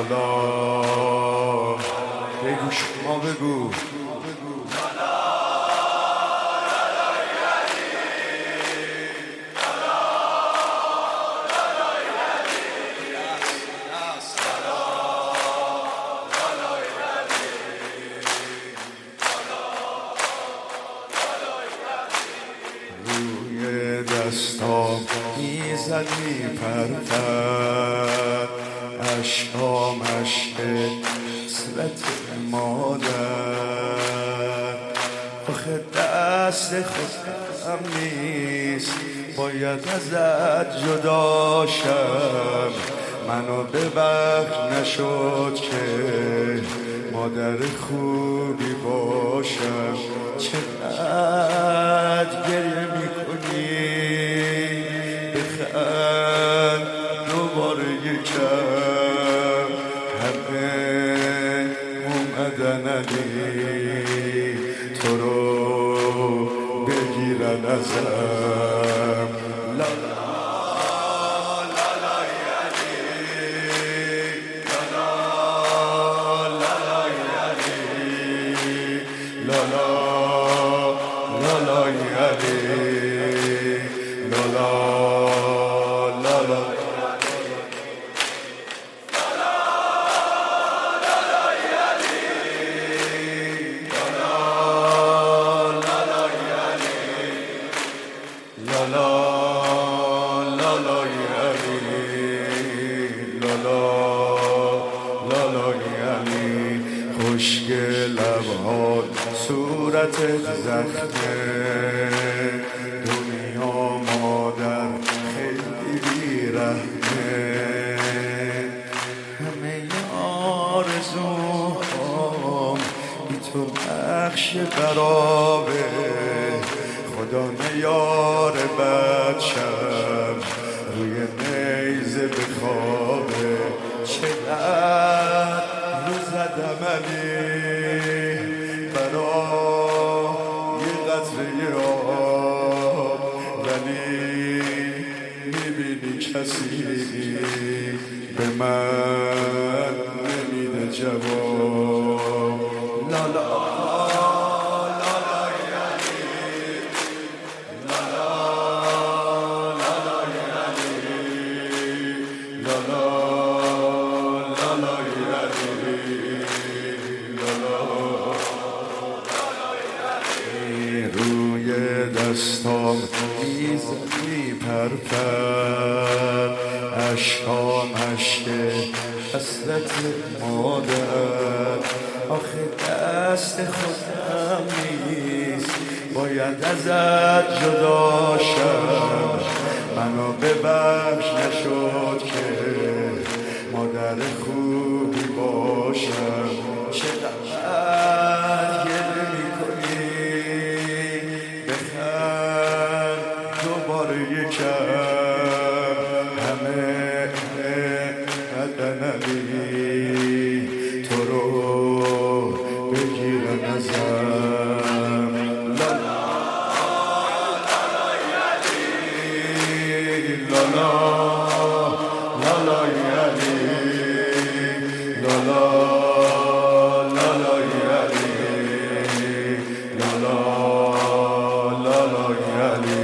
لالا بگو شما بگو روی دستام میزد میپرد اشکام عشق حسرت مادر آخه دست خودم نیست باید ازت جدا شم منو ببخش نشد که مادر خوبی باشم چقدر گریه میکنی بخند دوباره یکم همه اومدن علی تو رو بگیرن ازم لالا خوشگل لبهات صورتت زخمه دنیا مادر خیلی بیرحمه همه آرزوهام بی تو بخش برابه خدا نیار بچم روی نیزه بخوابه چقدر رو زدم علی برای قطره آب ولی میبینی کسی به من نمیده جواب لالا روی دستام میزد میپرد اشکام عشق حسرت مادر آخه دست خودم نیست باید ازت جدا شم منو ببخش نشد که مادر خوبی باشم چقدر گریه میکنی بخند دوباره یکم همه بدن علی تو رو بگیرن ازم لالا لالا لالا علی لالا لالا علی لالا لالا علی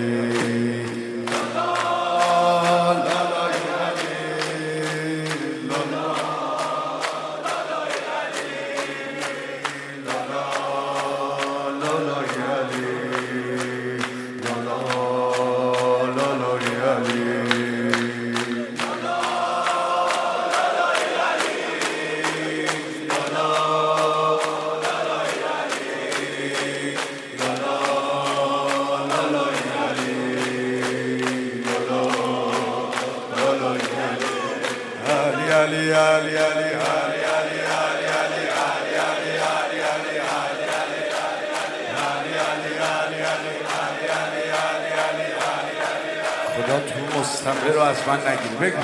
خدا تو مستمر رو از من نگیر بگو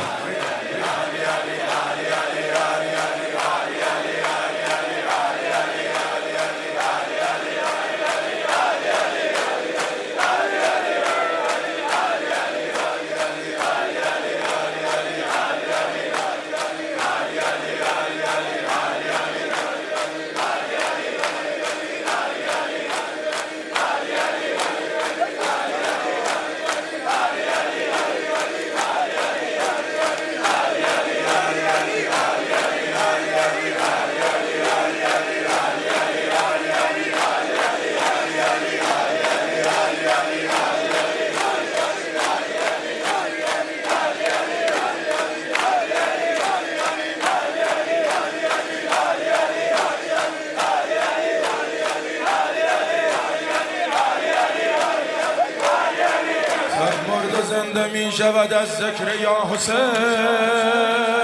زنده می شود از ذکر یا حسین.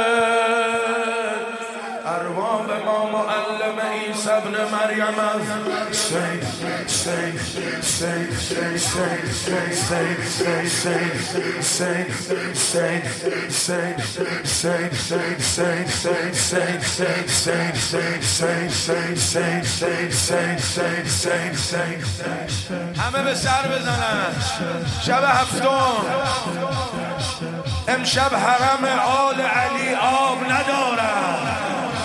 ارباب ما معلم عیسی ابن مریم همه به سر بزنن. شب هفتم امشب حرم آل علی آب ندارد.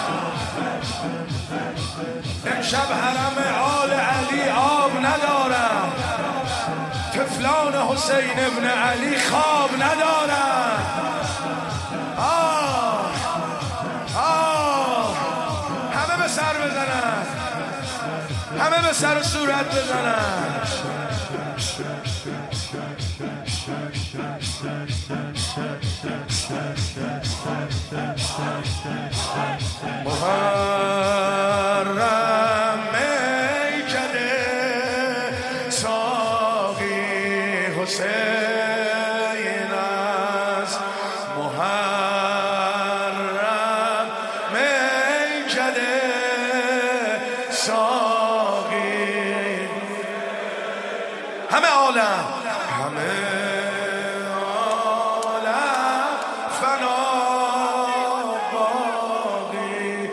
امشب حرم آل علی آب ندارد. طفلان حسین ابن علی خواب ندارد. همه به سر بزنن. همه به سر و صورت بزنن. محرم میکده ساقی حسین است. محرم میکده ساقی. همه عالم فنا باقی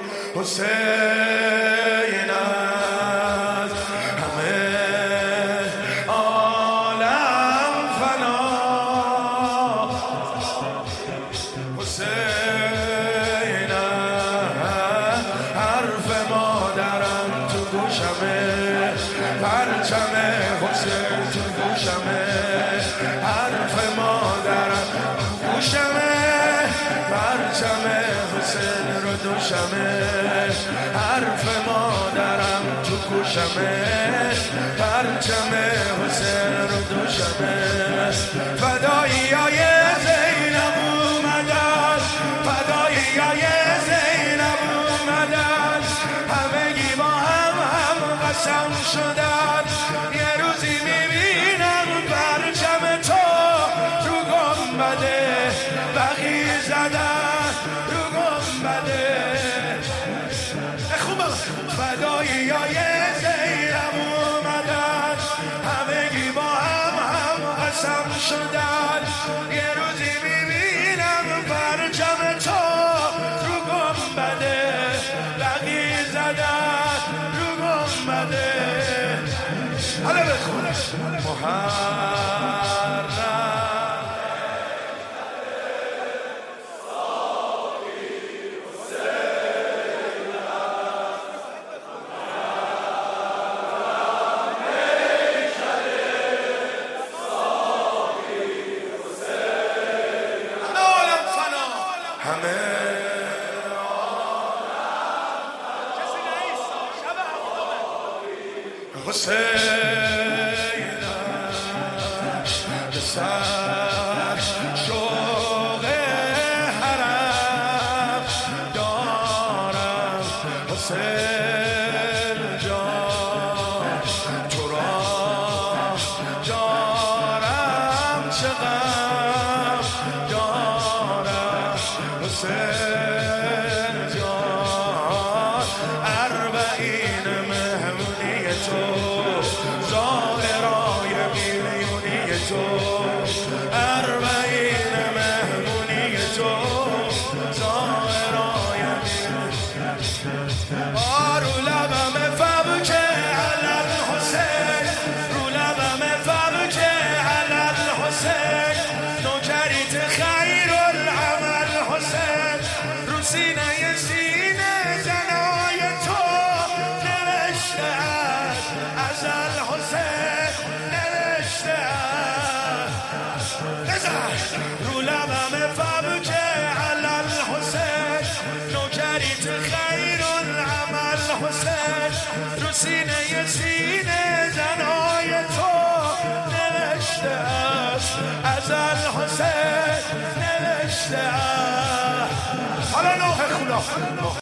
حسین است. همه عالم فنا حسین است. حرف مادرم تو گوشمه، پرچم حسین تو گوشمه. حرف مادرم گوشمه، پرچم حسین رو دوشمه. حرف مادرم تو گوشمه، پرچم حسین رو دوشمه. فداییای زینب اومدن، فداییای زینب اومدن. همگی با هم قسم شدن. یه روزی میبینم پرچم تو رو گنبده بقی زدن. رو گنبده خوبه. فداییای زینب اومدن، همگی با هم قسم شدن. یه روزی میبینم پرچم تو رو گنبده بقی زدن. رو گنبده حالا بخون. محرم همه حسین به سر شوق حرم دارم. حسین جان تو را دارم، چه غم دارم. حسین جان اربعین مهمونی تو، ظاهرای میلیونی تو. اربعین مهمونی تو، ظاهرای رو لبم فبک علل حسین. رو لبم فبک علل حسین. نوکریت خیر العمل حسین. رو سینه زنای تو نوشته ازل حسین. نوشته رو لبم فبک علل حسین. نوکریت خیر العمل حسین. رو سینه زنای تو نوشته ازل حسین. نوشته حالا نوح خدا